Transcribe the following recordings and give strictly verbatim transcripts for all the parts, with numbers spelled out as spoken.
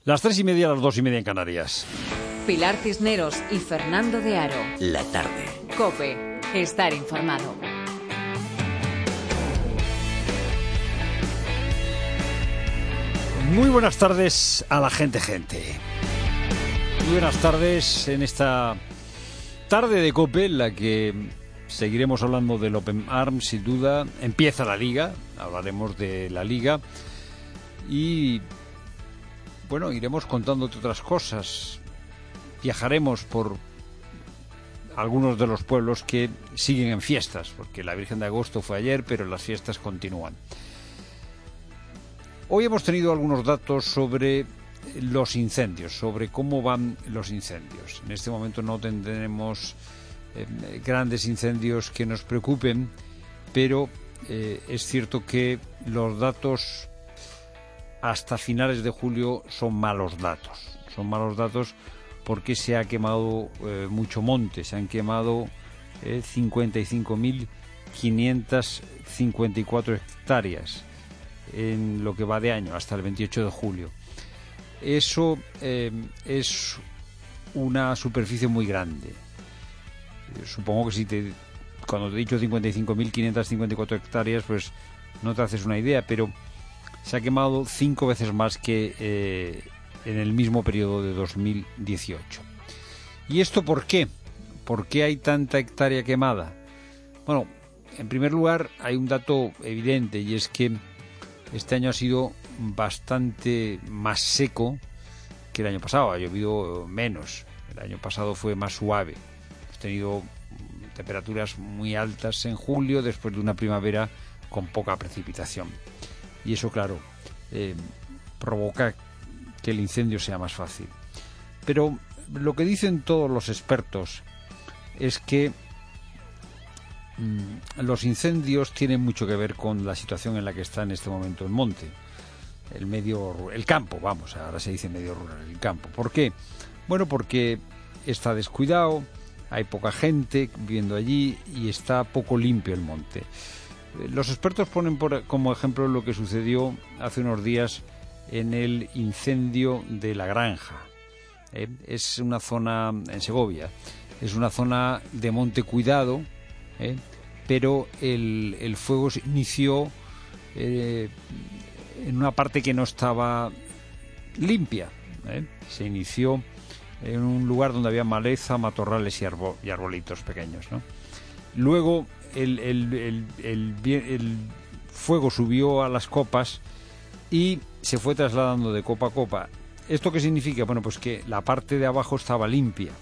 Las tres y media, las dos y media en Canarias. Pilar Cisneros y Fernando de Aro. La tarde. COPE. Estar informado. Muy buenas tardes a la gente, gente. Muy buenas tardes en esta tarde de COPE, en la que seguiremos hablando del Open Arms, sin duda. Empieza la Liga, hablaremos de la Liga y, bueno, iremos contándote otras cosas. Viajaremos por algunos de los pueblos que siguen en fiestas, porque la Virgen de Agosto fue ayer, pero las fiestas continúan. Hoy hemos tenido algunos datos sobre los incendios, sobre cómo van los incendios. En este momento no tendremos eh, grandes incendios que nos preocupen, pero eh, es cierto que los datos hasta finales de julio son malos datos. Son malos datos porque se ha quemado eh, mucho monte, se han quemado eh, cincuenta y cinco mil quinientas cincuenta y cuatro hectáreas en lo que va de año, hasta el veintiocho de julio. Eso eh, es una superficie muy grande. Supongo que si te, cuando te he dicho cincuenta y cinco mil quinientas cincuenta y cuatro hectáreas, pues no te haces una idea, pero se ha quemado cinco veces más que eh, en el mismo periodo de dos mil dieciocho. ¿Y esto por qué? ¿Por qué hay tanta hectárea quemada? Bueno, en primer lugar hay un dato evidente, y es que este año ha sido bastante más seco que el año pasado. Ha llovido menos. El año pasado fue más suave. Hemos tenido temperaturas muy altas en julio después de una primavera con poca precipitación. Y eso, claro, eh, provoca que el incendio sea más fácil. Pero lo que dicen todos los expertos es que mmm, los incendios tienen mucho que ver con la situación en la que está en este momento el monte, el medio, el campo, vamos, ahora se dice medio rural, el campo. ¿Por qué? Bueno, porque está descuidado, hay poca gente viviendo allí y está poco limpio el monte. Los expertos ponen por, como ejemplo lo que sucedió hace unos días en el incendio de La Granja. ¿Eh? Es una zona en Segovia, es una zona de monte cuidado, ¿eh? pero el, el fuego se inició eh, en una parte que no estaba limpia. ¿eh? Se inició en un lugar donde había maleza, matorrales y, arbo, y arbolitos pequeños, ¿no? Luego el, el, el, el, el fuego subió a las copas y se fue trasladando de copa a copa. ¿Esto qué significa? Bueno, pues que la parte de abajo estaba limpia.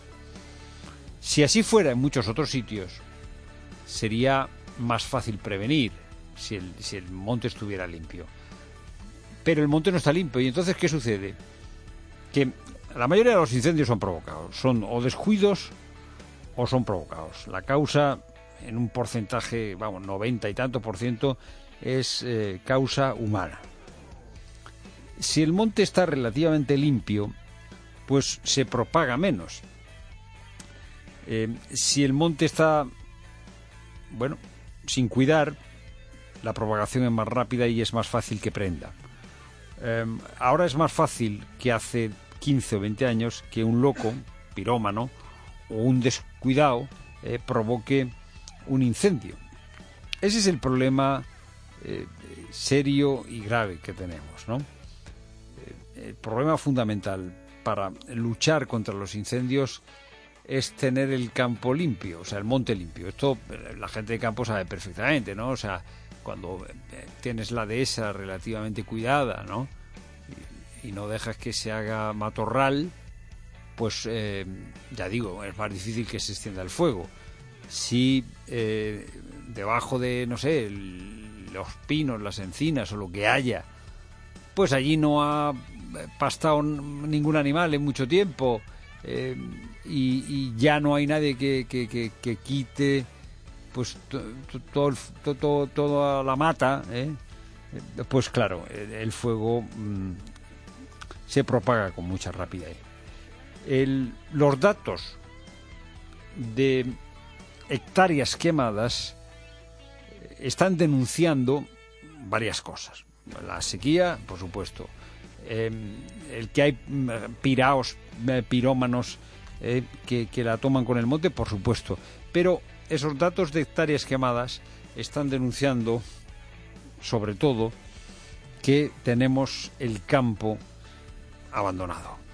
Si así fuera en muchos otros sitios, sería más fácil prevenir si el, si el monte estuviera limpio. Pero el monte no está limpio. ¿Y entonces qué sucede? Que la mayoría de los incendios son provocados. Son o descuidos o son provocados. La causa, en un porcentaje, vamos, noventa y tanto por ciento, es eh, causa humana. Si el monte está relativamente limpio, pues se propaga menos. Eh, si el monte está, bueno, sin cuidar, la propagación es más rápida y es más fácil que prenda. Eh, ahora es más fácil que hace quince o veinte años que un loco, pirómano, o un descuidado eh, provoque un incendio. Ese es el problema eh, serio y grave que tenemos, ¿no? El problema fundamental para luchar contra los incendios es tener el campo limpio, o sea, el monte limpio. Esto la gente de campo sabe perfectamente, ¿no? O sea, cuando tienes la dehesa relativamente cuidada, ¿no? Y, y no dejas que se haga matorral, pues eh, ya digo, es más difícil que se extienda el fuego. Si eh, debajo de, no sé, el, los pinos, las encinas o lo que haya, pues allí no ha pastado ningún animal en mucho tiempo eh, y, y ya no hay nadie que, que, que, que quite pues to, to, to, to, to, toda la mata, ¿eh? Pues claro, el, el fuego mmm, se propaga con mucha rapidez. El, los datos de hectáreas quemadas están denunciando varias cosas. La sequía, por supuesto, eh, el que hay piraos, eh, pirómanos eh, que, que la toman con el monte, por supuesto. Pero esos datos de hectáreas quemadas están denunciando, sobre todo, que tenemos el campo abandonado.